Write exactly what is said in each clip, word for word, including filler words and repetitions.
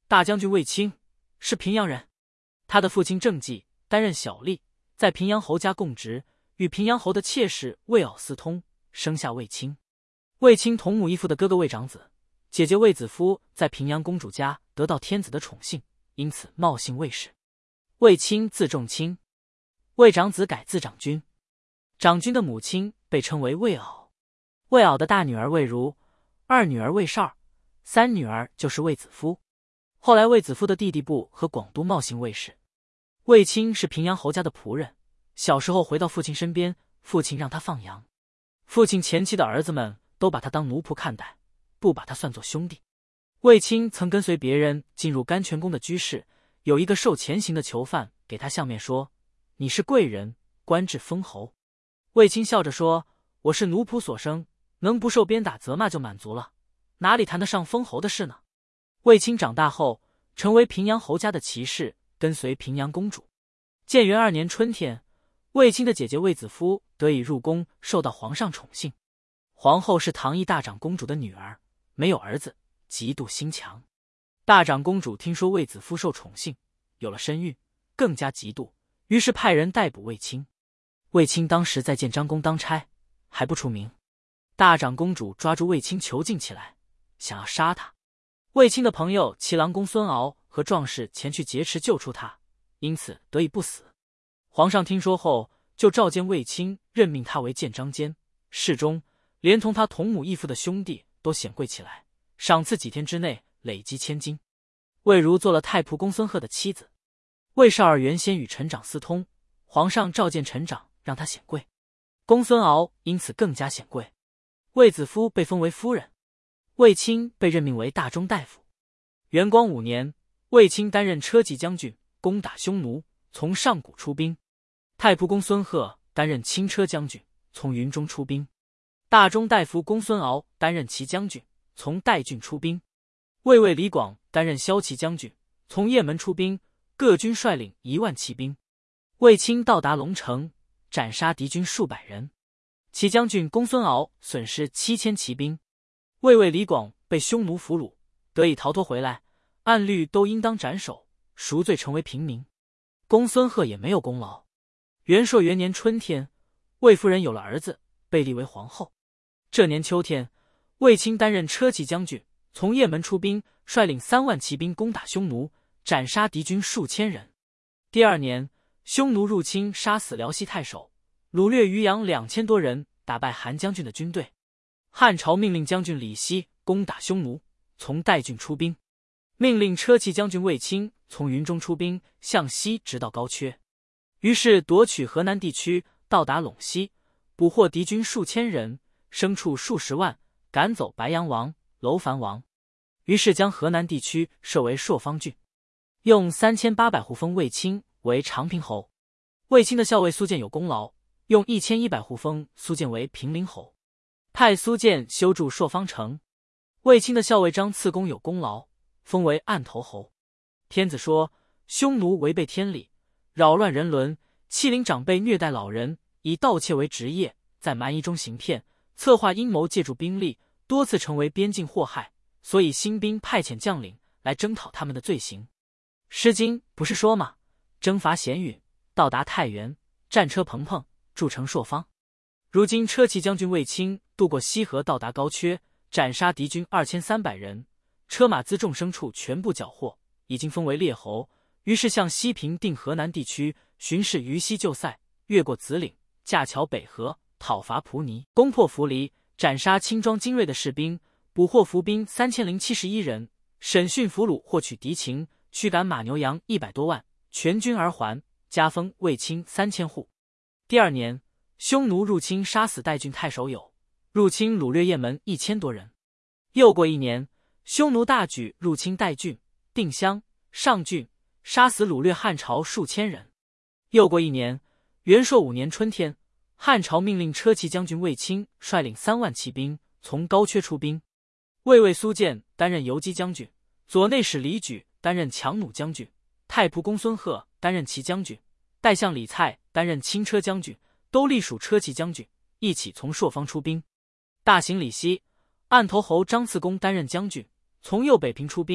大将军卫青是平阳人，他的父亲郑继担任小吏，在平阳侯家供职，与平阳侯的妾室卫媪私通，生下卫青。卫青同母异父的哥哥卫长子，姐姐卫子夫在平阳公主家得到天子的宠幸，因此冒姓卫氏。卫青字仲卿，卫长子改字长君。长君的母亲被称为卫媪，卫媪的大女儿卫如，二女儿卫少，三女儿就是卫子夫。后来卫子夫的弟弟部和广都冒姓卫氏。卫青是平阳侯家的仆人，小时候回到父亲身边，父亲让他放羊。父亲前妻的儿子们都把他当奴仆看待，不把他算作兄弟。卫青曾跟随别人进入甘泉宫的居室，有一个受前刑的囚犯给他相面说：“你是贵人，官至封侯。”卫青笑着说：“我是奴仆所生，能不受鞭打责骂就满足了，哪里谈得上封侯的事呢？”卫青长大后成为平阳侯家的骑士，跟随平阳公主。建元二年春天，卫青的姐姐卫子夫得以入宫，受到皇上宠幸。皇后是唐义大长公主的女儿，没有儿子，极度心强。大长公主听说卫子夫受宠幸，有了身孕，更加嫉妒，于是派人逮捕卫青。卫青当时在建章宫当差，还不出名。大长公主抓住卫青囚禁起来，想要杀他。卫青的朋友齐郎公孙敖和壮士前去劫持救出他，因此得以不死。皇上听说后，就召见卫青，任命他为建章监。侍中连同他同母异父的兄弟都显贵起来，赏赐几天之内累积千金。卫如做了太仆公孙贺的妻子。卫少儿原先与臣长私通，皇上召见臣长，让他显贵，公孙敖因此更加显贵。卫子夫被封为夫人，卫青被任命为大中大夫。元光五年，卫青担任车骑将军，攻打匈奴，从上谷出兵。太仆公孙贺担任轻车将军，从云中出兵。大中大夫公孙敖担任骑将军，从代郡出兵。卫尉李广担任骁骑将军，从雁门出兵，各军率领一万骑兵。卫青到达龙城，斩杀敌军数百人。骑将军公孙敖损失七千骑兵。卫尉李广被匈奴俘虏，得以逃脱回来，按律都应当斩首，赎罪成为平民。公孙贺也没有功劳。元朔元年春天，卫夫人有了儿子，被立为皇后。这年秋天，卫青担任车骑将军，从雁门出兵，率领三万骑兵攻打匈奴，斩杀敌军数千人。第二年，匈奴入侵，杀死辽西太守，掳掠渔阳两千多人，打败韩将军的军队。汉朝命令将军李希攻打匈奴，从代郡出兵，命令车骑将军卫青从云中出兵，向西直到高阙，于是夺取河南地区，到达陇西，捕获敌军数千人，牲畜数十万，赶走白阳王、楼烦王，于是将河南地区设为朔方郡，用三千八百户封卫青为长平侯。卫青的校尉苏建有功劳，用一千一百户封苏建为平陵侯，派苏建修筑朔方城。卫青的校尉张次公有功劳，封为案头侯。天子说，匈奴违背天理，扰乱人伦，欺凌长辈，虐待老人，以盗窃为职业，在蛮夷中行骗，策划阴谋，借助兵力，多次成为边境祸害，所以兴兵派遣将领来征讨他们的罪行。诗经不是说吗？征伐咸允，到达太原，战车蓬蓬，筑城朔方。如今车骑将军卫青渡过西河，到达高阙，斩杀敌军二千三百人，车马辎重牲畜全部缴获，已经封为列侯。于是向西平定河南地区，巡视于西救塞，越过子岭，架桥北河，讨伐蒲尼，攻破涪陵，斩杀轻装精锐的士兵，捕获伏兵三千零七十一人，审讯俘虏，获取敌情，驱赶马牛羊一百多万，全军而还，加封卫青三千户。第二年，匈奴入侵，杀死代郡太守友，入侵掳掠雁门一千多人。又过一年，匈奴大举入侵代郡、定襄、上郡，杀死掳掠汉朝数千人。又过一年，元朔五年春天，汉朝命令车骑将军卫青率领三万骑兵从高阙出兵。卫尉苏建担任游击将军，左内史李举担任强弩将军，太仆公孙贺担任骑将军，代相李蔡担任轻车将军，都隶属车骑将军，一起从朔方出兵。大行李西，案头侯张次公担任将军，从右北平出兵，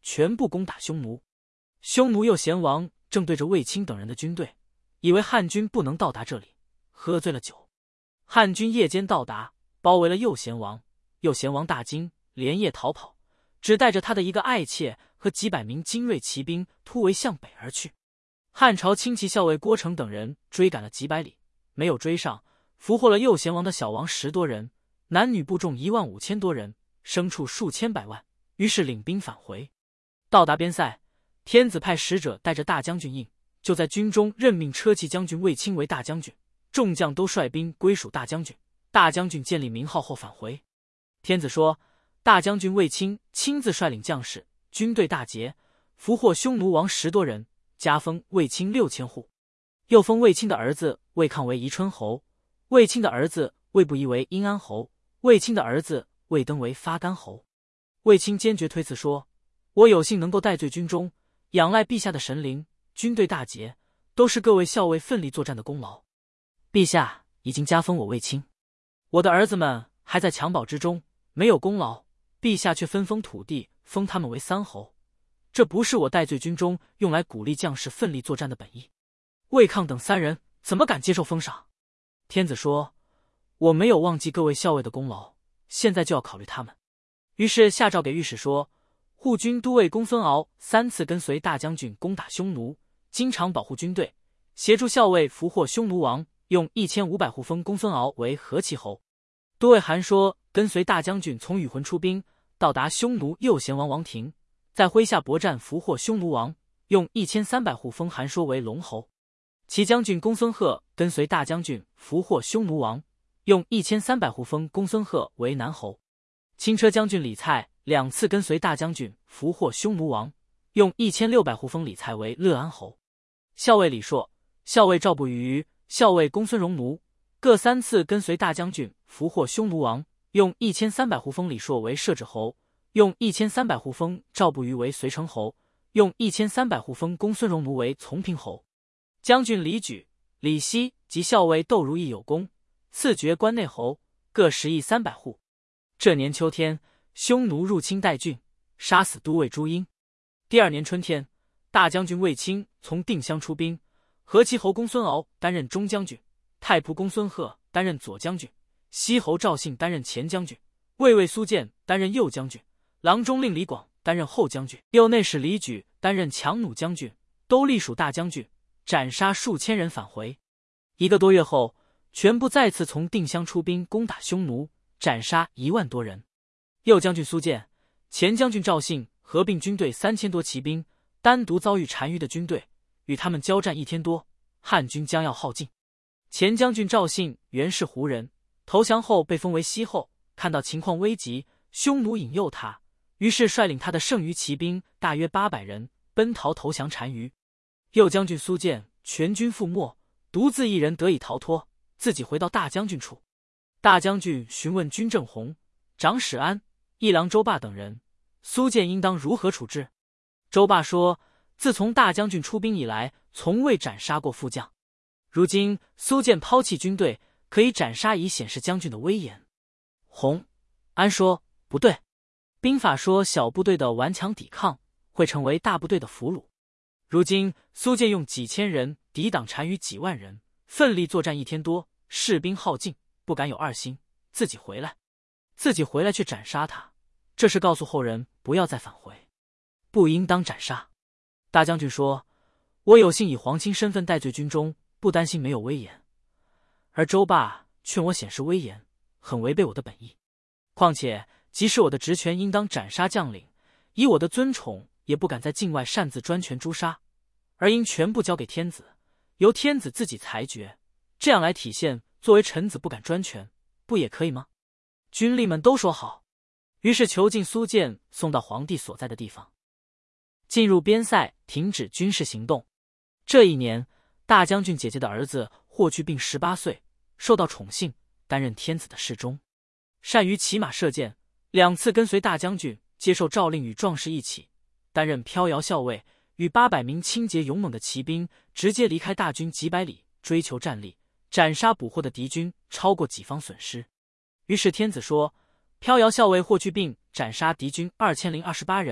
全部攻打匈奴。匈奴右贤王正对着卫青等人的军队，以为汉军不能到达这里，喝醉了酒。汉军夜间到达，包围了右贤王。右贤王大惊，连夜逃跑，只带着他的一个爱妾和几百名精锐骑兵突围向北而去。汉朝轻骑校尉郭成等人追赶了几百里，没有追上，俘获了右贤王的小王十多人，男女部众一万五千多人，牲畜数千百万，于是领兵返回。到达边塞，天子派使者带着大将军印，就在军中任命车骑将军卫青为大将军，众将都率兵归属大将军。大将军建立名号后返回。天子说，大将军卫青亲自率领将士，军队大捷，俘获匈奴王十多人，加封卫青六千户，又封卫青的儿子卫抗为宜春侯，卫青的儿子卫不疑为阴安侯，卫青的儿子卫登为发干侯。卫青坚决推辞说，我有幸能够戴罪军中，仰赖陛下的神灵，军队大捷，都是各位校尉奋力作战的功劳。陛下已经加封我卫青，我的儿子们还在襁褓之中，没有功劳，陛下却分封土地，封他们为三侯，这不是我戴罪军中用来鼓励将士奋力作战的本意。卫抗等三人怎么敢接受封赏？天子说，我没有忘记各位校尉的功劳，现在就要考虑他们。于是下诏给御史说，护军都尉公孙敖三次跟随大将军攻打匈奴，经常保护军队，协助校尉俘获匈奴王，用一千五百户封公孙敖为河齐侯。都尉韩说跟随大将军从宇浑出兵，到达匈奴右贤王王庭，在麾下搏战俘获匈奴王，用一千三百户封韩说为龙侯。齐将军公孙贺跟随大将军俘获匈奴王，用一千三百户封公孙贺为南侯。轻车将军李蔡两次跟随大将军俘获匈奴王，用一千六百户封李蔡为乐安侯。校尉李硕、校尉赵不虞、校尉公孙荣奴各三次跟随大将军俘获匈奴王，用一千三百户封李硕为摄止侯，用一千三百户封赵不虞为随城侯，用一千三百户封公孙荣奴为从平侯。将军李举、李希及校尉窦如意有功，赐爵关内侯，各十邑三百户。这年秋天，匈奴入侵代郡，杀死都尉朱英。第二年春天，大将军卫青从定襄出兵，河齐侯公孙敖担任中将军，太仆公孙贺担任左将军，西侯赵信担任前将军，卫尉苏建担任右将军，郎中令李广担任后将军，右内史李举担任强弩将军，都隶属大将军，斩杀数千人返回。一个多月后，全部再次从定襄出兵攻打匈奴，斩杀一万多人。右将军苏建、前将军赵信合并军队三千多骑兵，单独遭遇单于的军队，与他们交战一天多，汉军将要耗尽。前将军赵信原是胡人，投降后被封为西侯，看到情况危急，匈奴引诱他，于是率领他的剩余骑兵大约八百人奔逃投降单于。右将军苏建全军覆没，独自一人得以逃脱，自己回到大将军处。大将军询问军正弘、长史安、议郎周霸等人，苏建应当如何处置？周霸说，自从大将军出兵以来，从未斩杀过副将，如今苏建抛弃军队，可以斩杀以显示将军的威严。弘、安说，不对，兵法说小部队的顽强抵抗会成为大部队的俘虏，如今苏建用几千人抵挡单于几万人，奋力作战一天多，士兵耗尽，不敢有二心，自己回来自己回来却斩杀他，这是告诉后人不要再返回，不应当斩杀。大将军说，我有幸以皇亲身份戴罪军中，不担心没有威严，而周霸劝我显示威严，很违背我的本意。况且即使我的职权应当斩杀将领，以我的尊宠也不敢在境外擅自专权诛杀，而应全部交给天子，由天子自己裁决，这样来体现作为臣子不敢专权，不也可以吗？军吏们都说好，于是囚禁苏建，送到皇帝所在的地方。进入边塞，停止军事行动。这一年，大将军姐姐的儿子霍去病十八岁，受到宠幸，担任天子的侍中，善于骑马射箭，两次跟随大将军接受诏令，与壮士一起担任飘摇校尉，与八百名清洁勇猛的骑兵直接离开大军几百里，追求战力，斩杀捕获的敌军超过己方损失。于是天子说，飘摇校尉霍去病斩杀敌军二千零二十八人，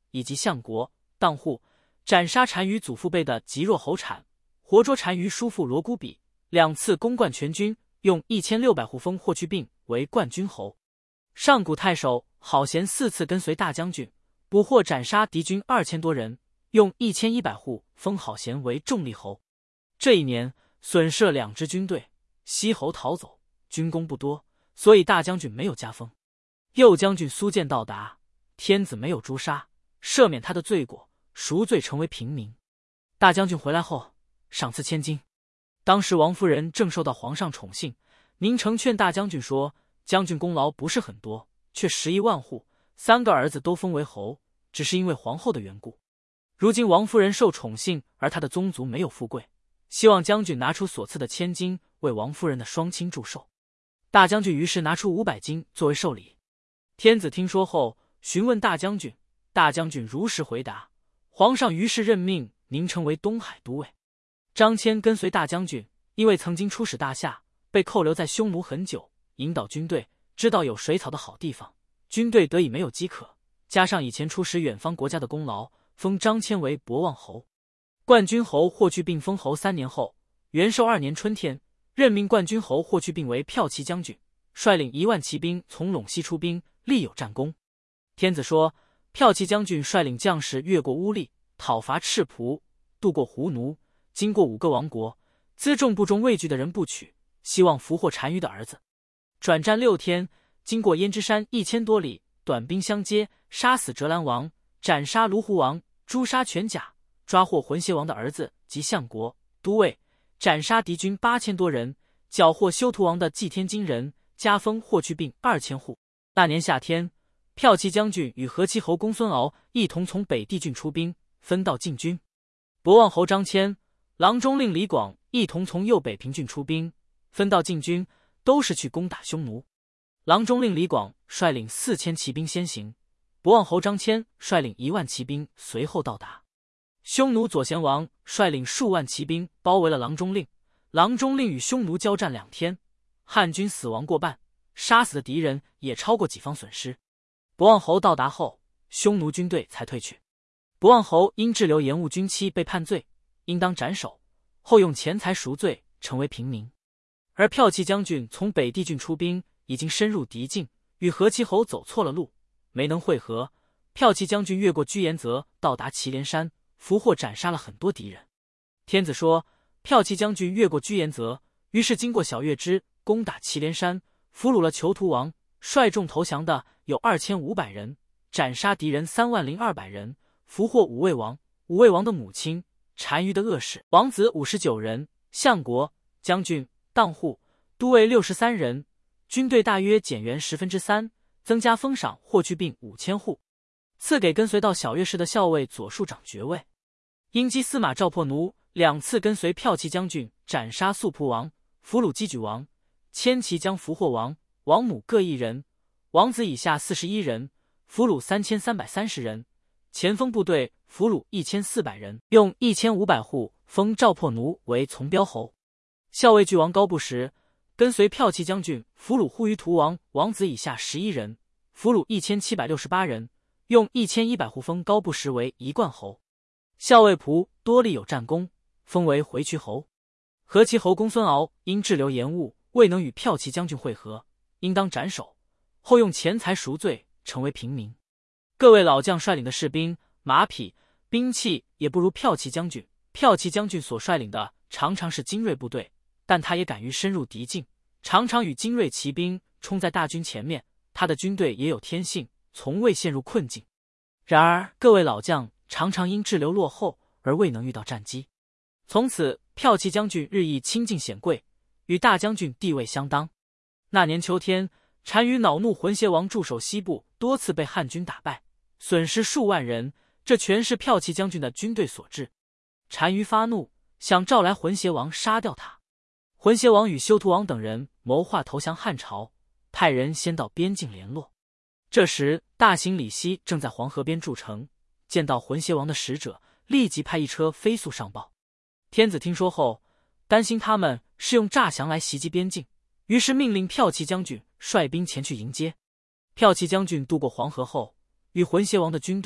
以及相国、当户，斩杀单于祖父辈的极弱侯产，活捉单于叔父罗姑比，两次攻冠全军，用一千六百户封霍去病为冠军侯。上古太守郝贤四次跟随大将军，捕获斩杀敌军二千多人，用一千一百户封郝贤为重力侯。这一年损失了两支军队，西侯逃走，军功不多，所以大将军没有加封。右将军苏建到达，天子没有诛杀，赦免他的罪过，赎罪成为平民。大将军回来后，赏赐千金。当时王夫人正受到皇上宠幸，宁城劝大将军说，将军功劳不是很多，却十亿万户，三个儿子都封为侯，只是因为皇后的缘故。如今王夫人受宠幸，而他的宗族没有富贵，希望将军拿出所赐的千金为王夫人的双亲祝寿。大将军于是拿出五百金作为寿礼。天子听说后，询问大将军，大将军如实回答。皇上于是任命宁城为东海都尉。张骞跟随大将军，因为曾经出使大夏，被扣留在匈奴很久，引导军队，知道有水草的好地方，军队得以没有饥渴，加上以前出使远方国家的功劳，封张骞为博望侯。冠军侯霍去病封侯三年后，元寿二年春天，任命冠军侯霍去病为骠骑将军，率领一万骑兵从陇西出兵，立有战功。天子说，骠骑将军率领将士越过乌力，讨伐赤仆，渡过胡奴，经过五个王国，辎重部中畏惧的人不取，希望俘获单于的儿子。转战六天，经过胭脂山一千多里，短兵相接，杀死折兰王，斩杀卢胡王，诛杀全甲，抓获浑邪王的儿子及相国、都尉，斩杀敌军八千多人，缴获修图王的祭天金人，加封霍去病二千户。那年夏天，骠骑将军与河齐侯公孙敖一同从北地郡出兵，分道进军。博望侯张骞、郎中令李广一同从右北平郡出兵，分道进军，都是去攻打匈奴。郎中令李广率领四千骑兵先行，博望侯张骞率领一万骑兵随后到达。匈奴左贤王率领数万骑兵包围了郎中令，郎中令与匈奴交战两天，汉军死亡过半，杀死的敌人也超过己方损失。博望侯到达后，匈奴军队才退去。博望侯因滞留延误军期被判罪，应当斩首，后用钱财赎罪，成为平民。而骠骑将军从北地郡出兵，已经深入敌境，与河齐侯走错了路，没能会合。骠骑将军越过居延泽，到达祁连山，俘获斩杀了很多敌人。天子说，骠骑将军越过居延泽，于是经过小月支，攻打祁连山，俘虏了囚徒王，率众投降的有二千五百人，斩杀敌人三万零二百人，俘获五位王、五位王的母亲、单于的恶士、王子五十九人，相国、将军、当户、都尉六十三人，军队大约减员十分之三，增加封赏霍去病五千户，赐给跟随到小月氏的校尉左庶长爵位。英基司马赵破奴两次跟随骠骑将军斩杀素仆王，俘虏击举王，千骑将俘获王、王母各一人，王子以下四十一人，俘虏三千三百三十人，前锋部队俘虏一千四百人，用一千五百户封赵破奴为从标侯。校尉巨王高不时跟随骠骑将军俘虏护于图王王子以下十一人，俘虏一千七百六十八人，用一千一百户封高不时为一贯侯。校尉仆多立有战功，封为回渠侯。河齐侯公孙敖因滞留延误，未能与骠骑将军会合，应当斩首，后用钱财赎罪，成为平民。各位老将率领的士兵、马匹、兵器也不如骠骑将军。骠骑将军所率领的常常是精锐部队，但他也敢于深入敌境，常常与精锐骑兵冲在大军前面。他的军队也有天性，从未陷入困境。然而各位老将常常因滞留落后而未能遇到战机。从此骠骑将军日益亲近显贵，与大将军地位相当。那年秋天，单于恼怒浑邪王驻守西部，多次被汉军打败，损失数万人，这全是骠骑将军的军队所致。单于发怒，想召来浑邪王杀掉他。浑邪王与修图王等人谋划投降汉朝，派人先到边境联络。这时大行李熙正在黄河边筑城，见到浑邪王的使者，立即派一车飞速上报。天子听说后，担心他们是用诈降来袭击边境，于是命令骠骑将军率兵前去迎接。骠骑将军渡过黄河后，与浑邪王的军队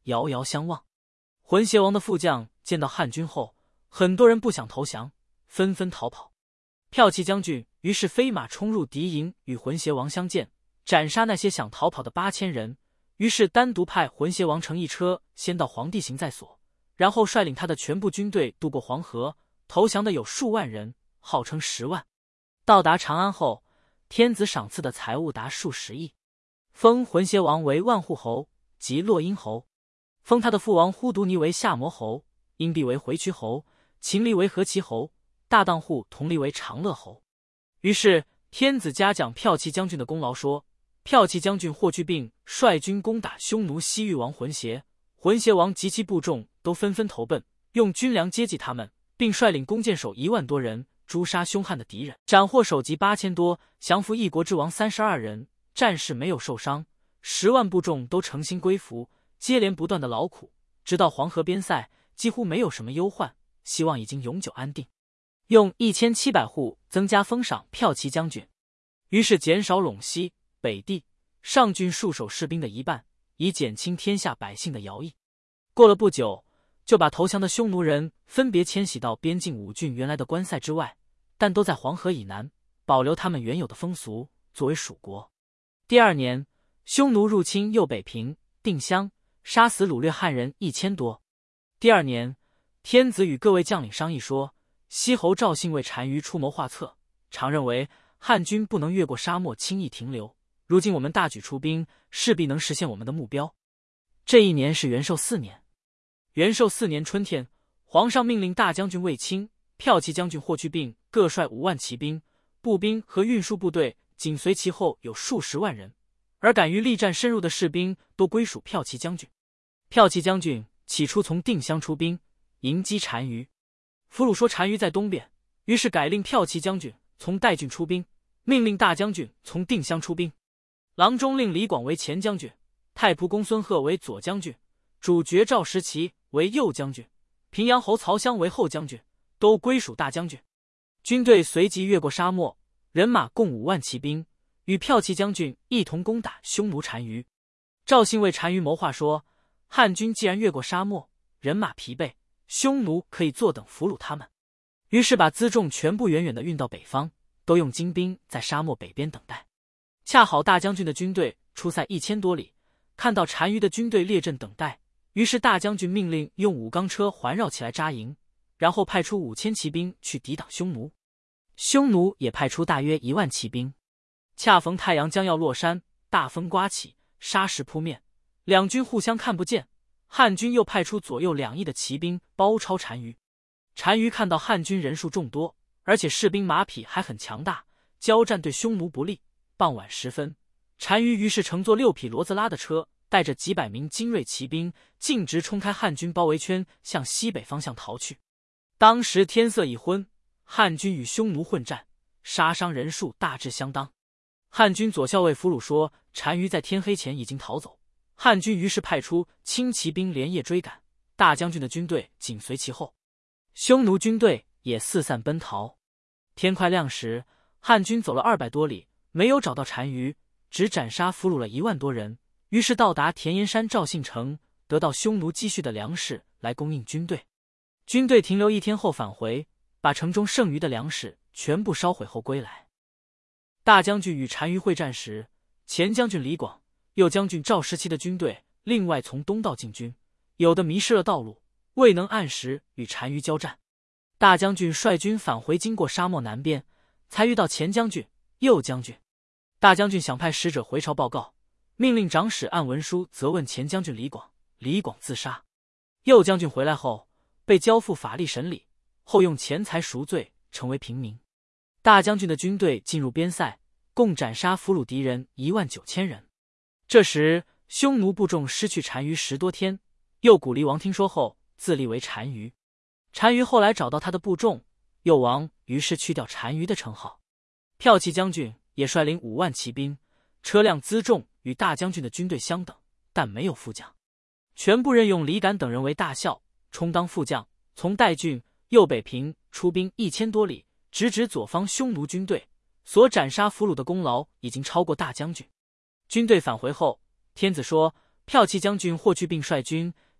遥遥相望。浑邪王的副将见到汉军后，很多人不想投降，纷纷逃跑。骠骑将军于是飞马冲入敌营，与浑邪王相见，斩杀那些想逃跑的八千人。于是单独派浑邪王乘一车先到黄帝行在所，然后率领他的全部军队渡过黄河，投降的有数万人，号称十万。到达长安后，天子赏赐的财物达数十亿，封浑邪王为万户侯及洛阴侯，封他的父王呼毒尼为夏摩侯，阴弼为回渠侯，秦黎为何其侯，大当户同黎为长乐侯。于是天子嘉奖骠骑将军的功劳，说骠骑将军霍去病率军攻打匈奴西域王浑邪，浑邪王及其部众都纷纷投奔，用军粮接济他们，并率领弓箭手一万多人诛杀凶悍的敌人，斩获首级八千多，降服一国之王三十二人，战士没有受伤，十万部众都诚心归服，接连不断的劳苦，直到黄河边塞几乎没有什么忧患，希望已经永久安定。用一千七百户增加封赏骠骑将军，于是减少陇西、北地、上郡戍守士兵的一半，以减轻天下百姓的徭役。过了不久，就把投降的匈奴人分别迁徙到边境五郡原来的关塞之外，但都在黄河以南，保留他们原有的风俗，作为属国。第二年，匈奴入侵右北平、定襄，杀死掳掠汉人一千多。第二年，天子与各位将领商议说，西侯赵信为单于出谋划策，常认为汉军不能越过沙漠轻易停留，如今我们大举出兵，势必能实现我们的目标。这一年是元寿四年。元寿四年春天，皇上命令大将军卫青、骠骑将军霍去病各率五万骑兵、步兵和运输部队紧随其后有数十万人，而敢于力战深入的士兵都归属骠骑将军。骠骑将军起初从定襄出兵迎击单于，俘虏说单于在东边，于是改令骠骑将军从代郡出兵，命令大将军从定襄出兵。郎中令李广为前将军，太仆公孙贺为左将军，主角赵石奇为右将军，平阳侯曹襄为后将军，都归属大将军。军队随即越过沙漠，人马共五万骑兵，与骠骑将军一同攻打匈奴单于。赵信为单于谋划说，汉军既然越过沙漠，人马疲惫，匈奴可以坐等俘虏他们，于是把辎重全部远远地运到北方，都用精兵在沙漠北边等待。恰好大将军的军队出塞一千多里，看到单于的军队列阵等待，于是大将军命令用五钢车环绕起来扎营，然后派出五千骑兵去抵挡匈奴。匈奴也派出大约一万骑兵。恰逢太阳将要落山，大风刮起，沙石扑面，两军互相看不见。汉军又派出左右两翼的骑兵包抄单于。单于看到汉军人数众多，而且士兵马匹还很强大，交战对匈奴不利。傍晚时分，单于于是乘坐六匹骡子拉的车，带着几百名精锐骑兵，径直冲开汉军包围圈，向西北方向逃去。当时天色已昏，汉军与匈奴混战，杀伤人数大致相当。汉军左校尉俘虏说，单于在天黑前已经逃走。汉军于是派出轻骑兵连夜追赶，大将军的军队紧随其后，匈奴军队也四散奔逃。天快亮时，汉军走了二百多里，没有找到单于，只斩杀俘虏了一万多人，于是到达田延山赵信城，得到匈奴积蓄的粮食来供应军队。军队停留一天后返回，把城中剩余的粮食全部烧毁后归来。大将军与单于会战时，前将军李广、右将军赵石奇的军队另外从东道进军，有的迷失了道路，未能按时与单于交战。大将军率军返回，经过沙漠南边，才遇到前将军、右将军。大将军想派使者回朝报告，命令长史按文书责问前将军李广，李广自杀。右将军回来后被交付法力审理，后用钱财赎罪，成为平民。大将军的军队进入边塞，共斩杀俘虏敌人一万九千人。这时匈奴部众失去单于十多天，右古黎王听说后自立为单于。单于后来找到他的部众，右王于是去掉单于的称号。骠骑将军也率领五万骑兵，车辆辎重与大将军的军队相等，但没有副将，全部任用李敢等人为大校，充当副将，从代郡、右北平出兵一千多里，直指左方匈奴军队，所斩杀俘虏的功劳已经超过大将军。军队返回后，天子说骠骑将军霍去病率军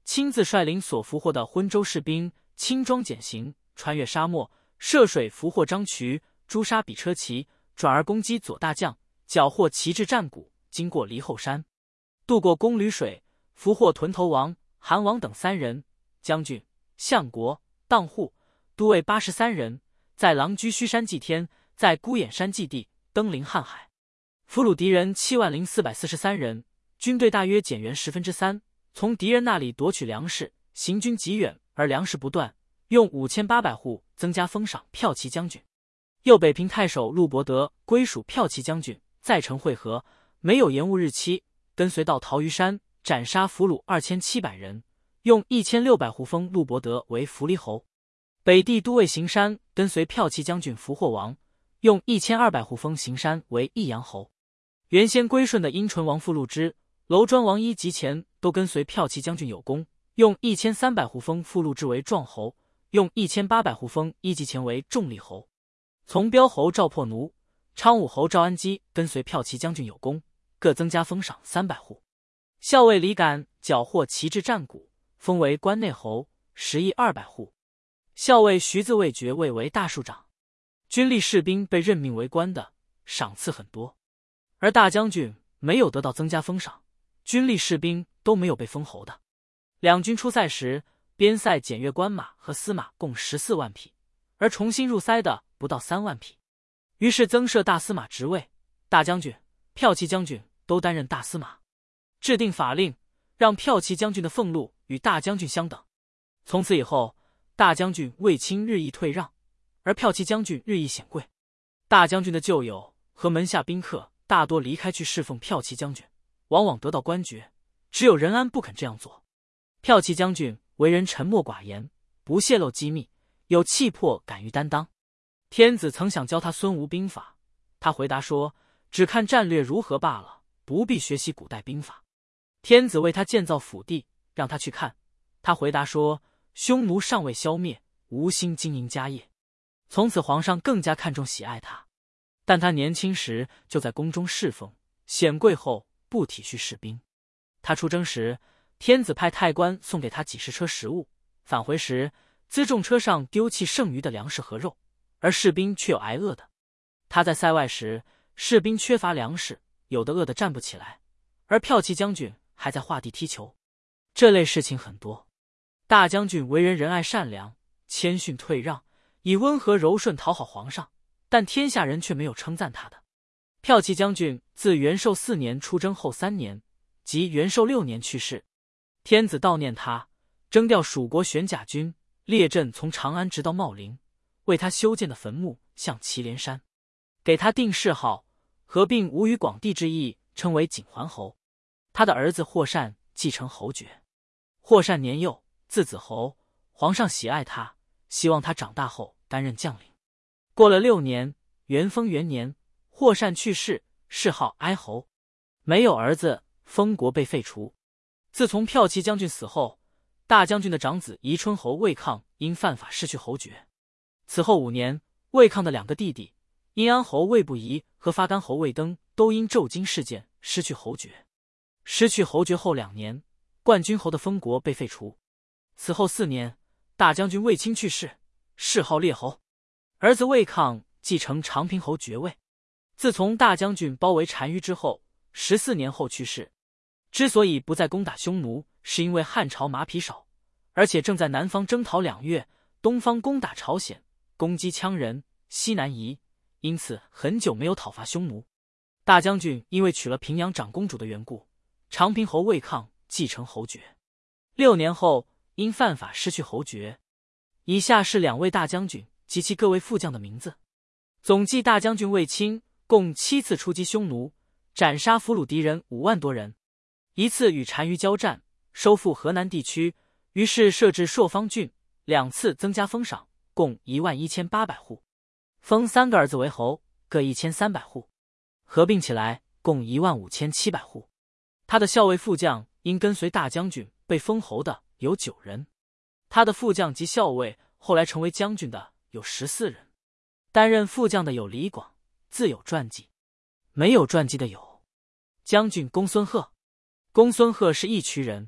亲自率领所俘获的浑州士兵轻装简行，穿越沙漠，涉水俘获张渠、诛杀比车骑，转而攻击左大将，缴获旗帜战鼓，经过离后山，渡过公驴水，俘获屯头王、韩王等三人，将军、相国、当户、都尉八十三人，在狼居胥山祭天，在孤眼山祭地，登临瀚海，俘虏敌人七万零四百四十三人，军队大约减员十分之三，从敌人那里夺取粮食，行军极远而粮食不断，用五千八百户增加封赏骠骑将军。右北平太守陆伯德归属骠骑将军，在城会合，没有延误日期，跟随到桃余山，斩杀俘虏二千七百人，用一千六百户封陆伯德为扶黎侯。北地都尉邢山跟随骠骑将军俘获王，用一千二百户封邢山为益阳侯。原先归顺的阴淳王傅禄之、楼庄王一及前都跟随骠骑将军有功，用一千三百户封傅禄之为壮侯，用一千八百户封一及前为重利侯。从标侯赵破奴、昌武侯赵安基跟随骠骑将军有功，各增加封赏三百户。校尉李敢缴获旗帜战鼓，封为关内侯，食邑二百户。校尉徐自卫爵位为大庶长。军吏士兵被任命为官的，赏赐很多，而大将军没有得到增加封赏，军吏士兵都没有被封侯的。两军出塞时，边塞检阅官马和司马共十四万匹，而重新入塞的不到三万匹。于是增设大司马职位，大将军、骠骑将军都担任大司马，制定法令，让骠骑将军的俸禄与大将军相等。从此以后，大将军卫青日益退让，而骠骑将军日益显贵。大将军的旧友和门下宾客大多离开去侍奉骠骑将军，往往得到官爵，只有任安不肯这样做。骠骑将军为人沉默寡言，不泄露机密，有气魄，敢于担当。天子曾想教他孙吴兵法，他回答说，只看战略如何罢了，不必学习古代兵法。天子为他建造府邸，让他去看，他回答说，匈奴尚未消灭，无心经营家业。从此皇上更加看重喜爱他，但他年轻时就在宫中侍奉，显贵后不体恤士兵。他出征时，天子派太官送给他几十车食物，返回时辎重车上丢弃剩余的粮食和肉，而士兵却有挨饿的。他在塞外时，士兵缺乏粮食，有的饿得站不起来，而骠骑将军还在画地踢球。这类事情很多。大将军为人仁爱善良，谦逊退让，以温和柔顺讨好皇上，但天下人却没有称赞他的。骠骑将军自元寿四年出征后三年，即元寿六年去世。天子悼念他，征调蜀国玄甲军列阵从长安直到茂陵，为他修建的坟墓向祁连山，给他定谥号，合并吴与广地之意，称为景桓侯。他的儿子霍善继承侯爵。霍善年幼，字子侯，皇上喜爱他，希望他长大后担任将领。过了六年，元丰元年，霍善去世，谥号哀侯，没有儿子，封国被废除。自从骠骑将军死后，大将军的长子宜春侯魏抗因犯法失去侯爵。此后五年，魏抗的两个弟弟阴安侯魏不疑和发干侯魏登都因骤经事件失去侯爵。失去侯爵后两年，冠军侯的封国被废除。此后四年，大将军卫青去世，谥号列侯，儿子魏抗继承长平侯爵位。自从大将军包围单于之后，十四年后去世。之所以不再攻打匈奴，是因为汉朝马匹少，而且正在南方征讨两月，东方攻打朝鲜，攻击羌人，西南夷，因此很久没有讨伐匈奴。大将军因为娶了平阳长公主的缘故，长平侯魏抗继承侯爵。六年后因犯法失去侯爵。以下是两位大将军及其各位副将的名字。总计大将军卫青共七次出击匈奴，斩杀俘虏敌人五万多人。一次与单于交战，收复河南地区，于是设置朔方郡，两次增加封赏，共一万一千八百户，封三个儿子为侯，各一千三百户，合并起来共一万五千七百户。他的校尉副将因跟随大将军被封侯的有九人，他的副将及校尉后来成为将军的有十四人。担任副将的有李广，自有传记；没有传记的有将军公孙贺。公孙贺是义渠人，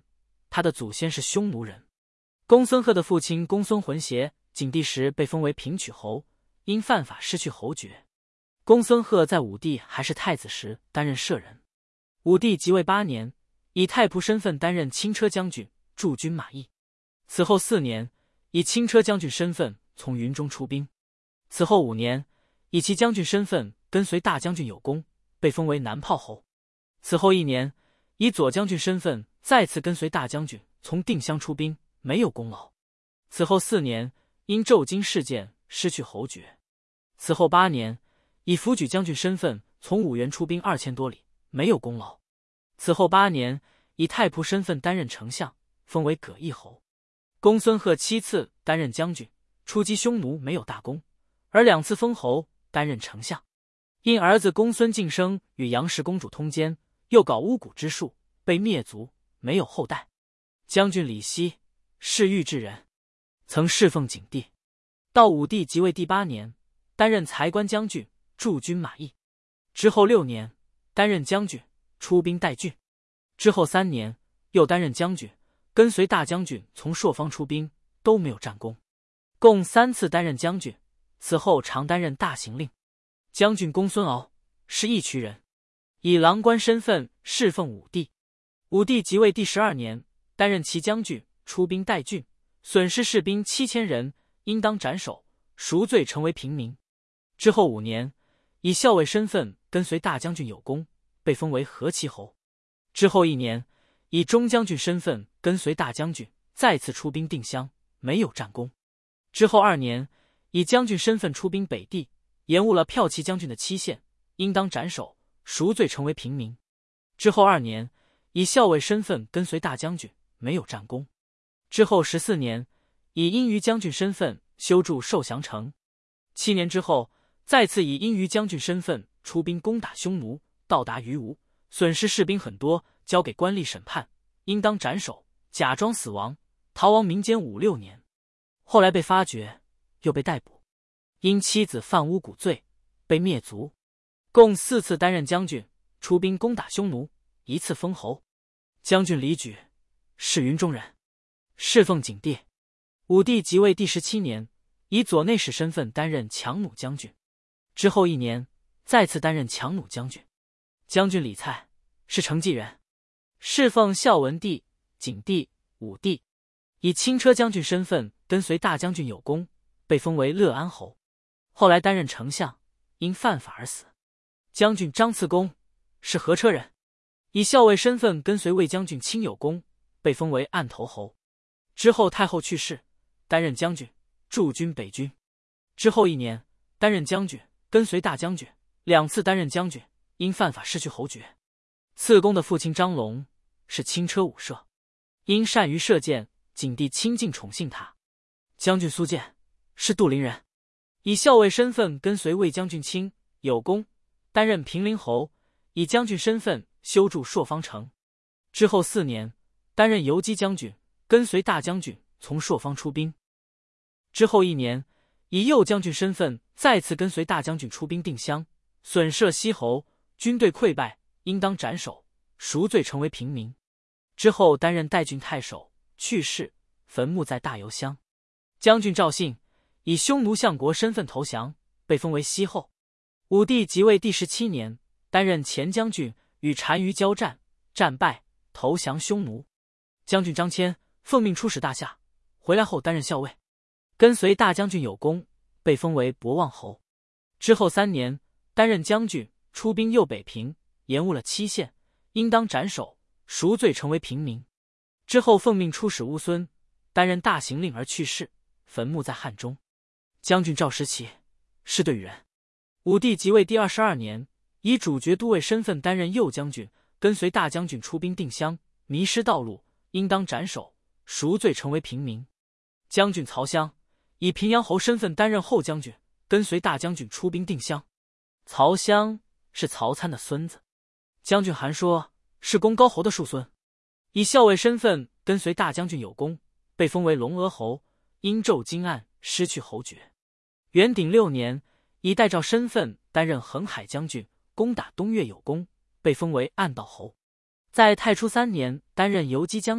他的祖先是匈奴人。公孙贺的父亲公孙浑邪景帝时被封为平曲侯，因犯法失去侯爵。公孙贺在武帝还是太子时担任舍人。武帝即位八年，以太仆身份担任轻车将军，驻军马邑。此后四年，以轻车将军身份从云中出兵。此后五年，以骑将军身份跟随大将军有功，被封为南炮侯。此后一年，以左将军身份再次跟随大将军从定襄出兵，没有功劳。此后四年，因骤经事件失去侯爵。此后八年，以辅举将军身份从五原出兵二千多里，没有功劳。此后八年，以太仆身份担任丞相，封为葛邑侯。公孙贺七次担任将军，出击匈奴没有大功，而两次封侯，担任丞相。因儿子公孙敬生与杨氏公主通奸，又搞巫蛊之术，被灭族，没有后代。将军李希是豫志人，曾侍奉景帝。到武帝即位第八年，担任才官将军，驻军马邑。之后六年，担任将军，出兵代郡。之后三年，又担任将军，跟随大将军从朔方出兵，都没有战功。共三次担任将军，此后常担任大行令。将军公孙敖是义渠人，以郎官身份侍奉武帝。武帝即位第十二年，担任骑将军，出兵代郡，损失士兵七千人，应当斩首，赎罪成为平民。之后五年，以校尉身份跟随大将军有功，被封为河齐侯。之后一年，以中将军身份跟随大将军再次出兵定襄，没有战功。之后二年，以将军身份出兵北地，延误了骠骑将军的期限，应当斩首，赎罪成为平民。之后二年，以校尉身份跟随大将军，没有战功。之后十四年，以殷于将军身份修筑受降城。七年之后，再次以殷于将军身份出兵攻打匈奴，到达于吴，损失士兵很多，交给官吏审判，应当斩首，假装死亡，逃亡民间五六年。后来被发觉，又被逮捕，因妻子犯巫蛊罪，被灭族。共四次担任将军，出兵攻打匈奴，一次封侯。将军李举是云中人，侍奉景帝。武帝即位第十七年，以左内史身份担任强弩将军。之后一年，再次担任强弩将军。将军李蔡是成纪人，侍奉孝文帝、景帝、武帝，以轻车将军身份跟随大将军有功，被封为乐安侯。后来担任丞相，因犯法而死。将军张次公是河车人，以校尉身份跟随魏将军亲有功，被封为案头侯。之后太后去世，担任将军，驻军北军。之后一年，担任将军，跟随大将军，两次担任将军，因犯法失去侯爵。次公的父亲张龙是轻车武射，因善于射箭，景帝亲近宠幸他。将军苏建是杜陵人，以校尉身份跟随魏将军亲有功，担任平陵侯，以将军身份修筑朔方城。之后四年，担任游击将军，跟随大将军从朔方出兵。之后一年，以右将军身份再次跟随大将军出兵定襄，损射西侯，军队溃败，应当斩首，赎罪成为平民。之后担任代郡太守，去世，坟墓在大游乡。将军赵信以匈奴相国身份投降，被封为西侯。武帝即位第十七年，担任前将军，与单于交战，战败，投降匈奴。将军张骞奉命出使大夏，回来后担任校尉，跟随大将军有功，被封为博望侯。之后三年，担任将军，出兵右北平，延误了期限，应当斩首，赎罪成为平民。之后奉命出使乌孙，担任大行令而去世，坟墓在汉中。将军赵石起是对人。武帝即位第二十二年，以主角都尉身份担任右将军，跟随大将军出兵定襄，迷失道路，应当斩首，赎罪成为平民。将军曹襄以平阳侯身份担任后将军，跟随大将军出兵定襄。曹襄是曹参的孙子。将军韩说是公高侯的庶孙，以校尉身份跟随大将军有功，被封为龙阿侯，因骤经案失去侯爵。元鼎六年，以代诏身份担任横海将军，攻打东越有功，被封为暗道侯。在太初三年，担任游击将军，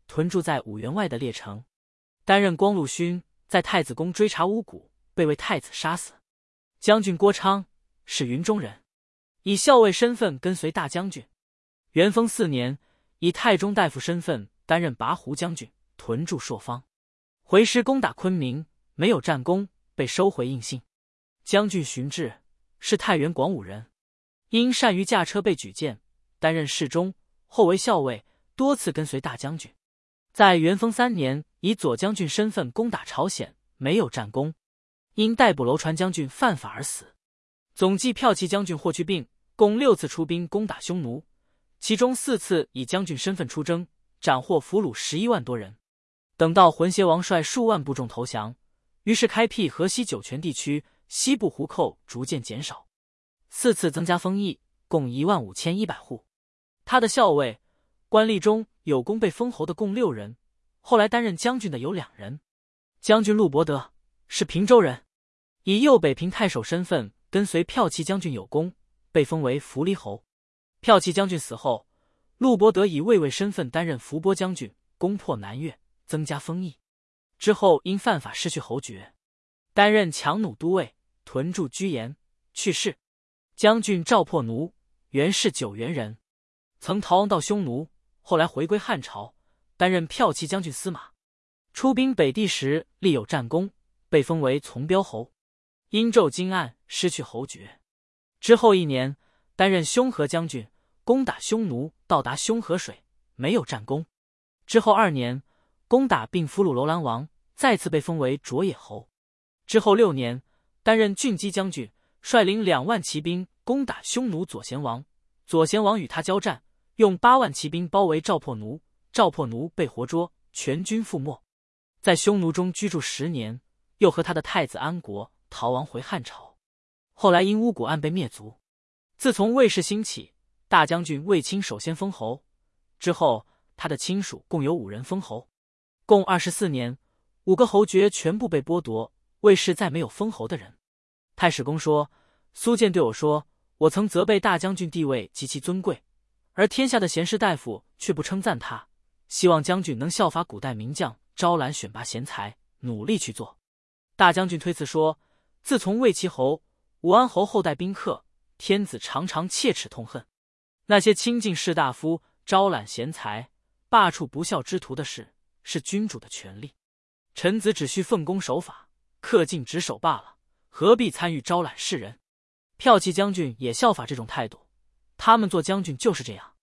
屯驻在五原外的邺城，担任光禄勋，在太子宫追查巫蛊，被为太子杀死。将军郭昌是云中人，以校尉身份跟随大将军。元丰四年，以太中大夫身份担任拔湖将军，屯驻朔方。回师攻打昆明，没有战功，被收回应信。将军荀志是太原广武人，因善于驾车被举荐，担任侍中，后为校尉，多次跟随大将军。在元丰三年，以左将军身份攻打朝鲜，没有战功，因逮捕楼船将军犯法而死。总计骠骑将军霍去病共六次出兵攻打匈奴，其中四次以将军身份出征，斩获俘虏十一万多人。等到浑邪王率数万部众投降，于是开辟河西九泉地区，西部胡寇逐渐减少，四次增加封邑，共一万五千一百户。他的校尉官吏中有功被封侯的共六人，后来担任将军的有两人。将军陆伯德是平州人，以右北平太守身份跟随骠骑将军有功，被封为扶黎侯。骠骑将军死后，陆伯德以卫尉身份担任伏波将军，攻破南越，增加封邑。之后因犯法失去侯爵，担任强弩都尉，屯驻居延，去世。将军赵破奴原是九原人，曾逃亡到匈奴，后来回归汉朝，担任骠骑将军司马。出兵北地时立有战功，被封为从标侯。因骤荆案失去侯爵。之后一年，担任凶河将军，攻打匈奴，到达凶河水，没有战功。之后二年，攻打并俘虏楼兰王，再次被封为卓野侯。之后六年，担任郡基将军，率领两万骑兵攻打匈奴左贤王。左贤王与他交战，用八万骑兵包围赵破奴，赵破奴被活捉，全军覆没。在匈奴中居住十年，又和他的太子安国逃亡回汉朝，后来因巫蛊案被灭族。自从魏氏兴起，大将军卫青首先封侯，之后他的亲属共有五人封侯，共二十四年，五个侯爵全部被剥夺，魏氏再没有封侯的人。太史公说，苏建对我说，我曾责备大将军地位极其尊贵，而天下的贤士大夫却不称赞他，希望将军能效法古代名将，招揽选拔贤才，努力去做。大将军推辞说，自从魏齐侯、武安侯后代宾客，天子常常切齿痛恨那些亲近士大夫、招揽贤才、罢黜不孝之徒的事，是君主的权利。臣子只需奉公守法，恪尽职守罢了，何必参与招揽士人？骠骑将军也效法这种态度，他们做将军就是这样。